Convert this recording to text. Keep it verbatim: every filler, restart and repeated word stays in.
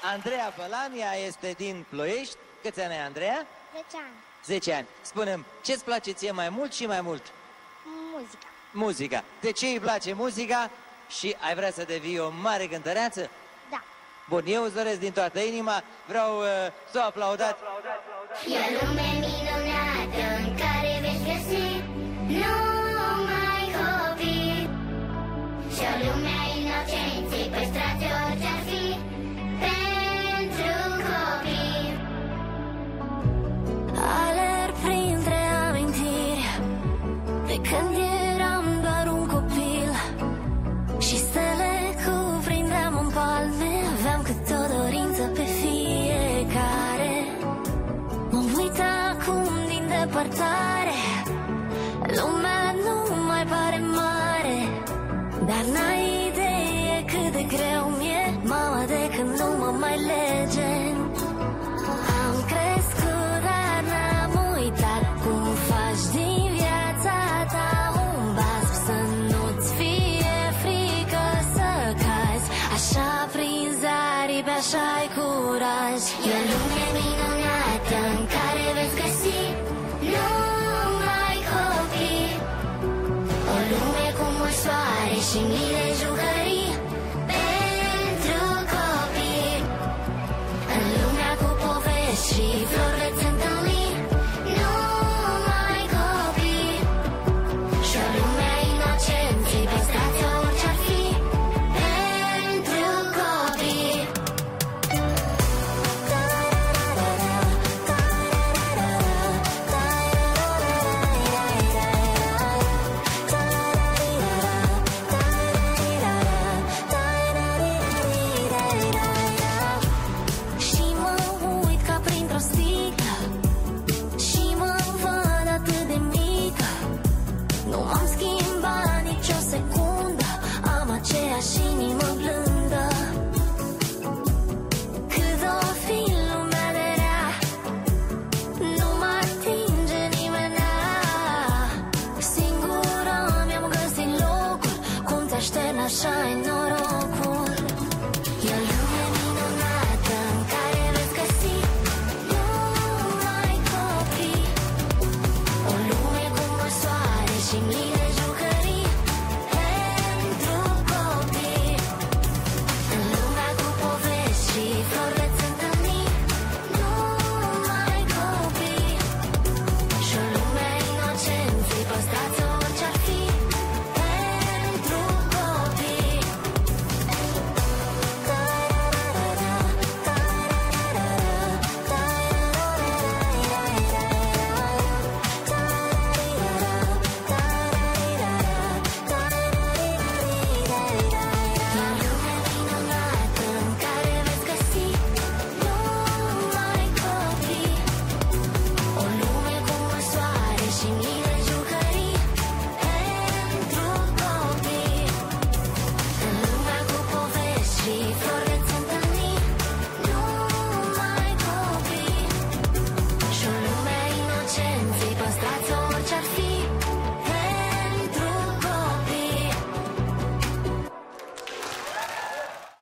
Andreea Pălania este din Ploiești. Câți ani ai, Andreea? zece ani. zece ani. Spune-mi, ce-ți place ție mai mult și mai mult? Muzica. Muzica. De ce îi place muzica și ai vrea să devii o mare cântăreață? Da. Bun, eu îți doresc din toată inima, vreau uh, să o aplaudați. E o lume minunată în care veți găsi numai copii și o lume a inocenței păstrați orice-ar fi pentru copii. Alerg printre amintiri de când eram doar un copil și stele cuprindeam în palme, aveam câte o dorință pe fiecare. Mă uit acum din depărtare, lumea nu mai pare mare, dar n-ai idee cât de greu mi-e, mama, de când nu mă mai lege. Am crescut, dar n-am uitat cum faci din viața ta un basm să nu-ți fie frică să cazi. Așa prinzi aripi, așa ai curaj. E o lume minunată în care veți găsi numai copii, o lume cu mult soare și mii de jucării pentru copii. În lumea cu povești și flori veți întâlni numai copii și o lume a inocenței păstrați orice-ar fi pentru copii. Și mă uit ca printr-o sticlă și mă văd atât de mică. Nu m-am schimbat nici o secundă, am aceeași inimă blândă. Cât o fi lumea de rea, nu mă atinge nimeni. Singură mi-am găsit locul, cum te aștern așa-i norocul. E o lume minunată în care veți găsi numai copii, o lume cu mult soare și mii